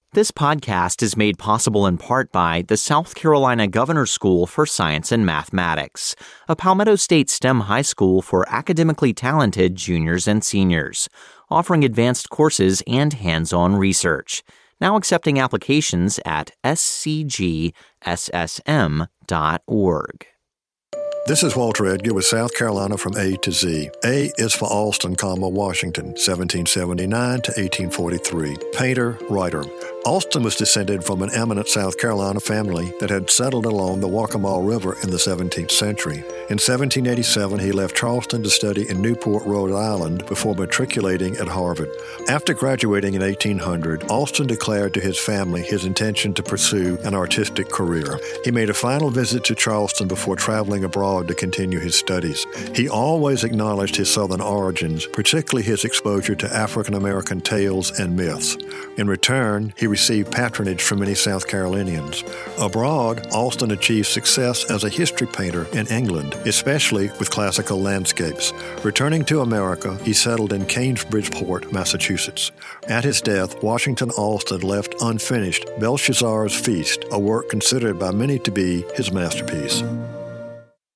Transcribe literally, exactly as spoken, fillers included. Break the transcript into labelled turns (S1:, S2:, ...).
S1: This podcast is made possible in part by the South Carolina Governor's School for Science and Mathematics, a Palmetto State STEM high school for academically talented juniors and seniors, offering advanced courses and hands-on research. Now accepting applications at s c g s s m dot org.
S2: This is Walter Edgar with South Carolina from A to Z. A is for Alston, comma, Washington, seventeen seventy-nine to eighteen forty-three. Painter, writer. Alston was descended from an eminent South Carolina family that had settled along the Waccamaw River in the seventeenth century. In seventeen eighty-seven, he left Charleston to study in Newport, Rhode Island, before matriculating at Harvard. After graduating in eighteen hundred, Alston declared to his family his intention to pursue an artistic career. He made a final visit to Charleston before traveling abroad to continue his studies. He always acknowledged his Southern origins, particularly his exposure to African-American tales and myths. In return, he received patronage from many South Carolinians. Abroad, Alston achieved success as a history painter in England, especially with classical landscapes. Returning to America, he settled in Cambridgeport, Massachusetts. At his death, Washington Alston left unfinished Belshazzar's Feast, a work considered by many to be his masterpiece.